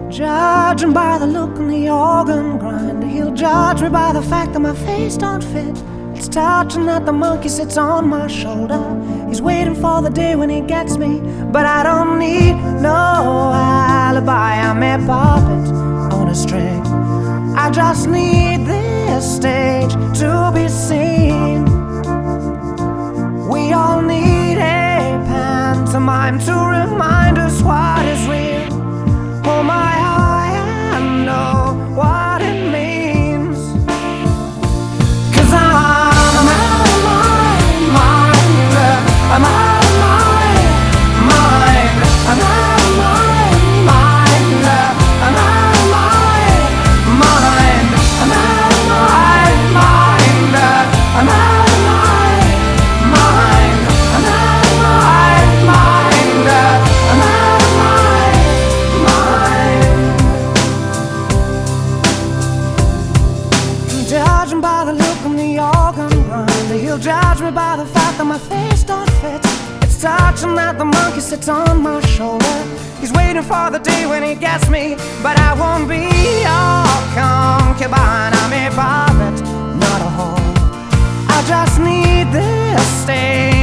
Judging by the look in the organ grinder, he'll judge me by the fact that my face don't fit. It's touching that the monkey sits on my shoulder. He's waiting for the day when he gets me, but I don't need no alibi. I'm a puppet on a string. I just need this stage to be seen. We all need a pantomime to remind us what is real. Oh my, I know what it means. 'Cause I'm out of my mind. I'm out of my mind. I'm out of my mind. I'm out of my mind. I'm out of my mind. I'm out of my mind. I'm out of my mind. I'm out of my mind. Judging by the look in the organ grinder, he'll judge me by the fact that my face don't fit. It's touching that the monkey sits on my shoulder. He's waiting for the day when he gets me, but I won't be your concubine. I'm a puppet, not a whore. I just need this stage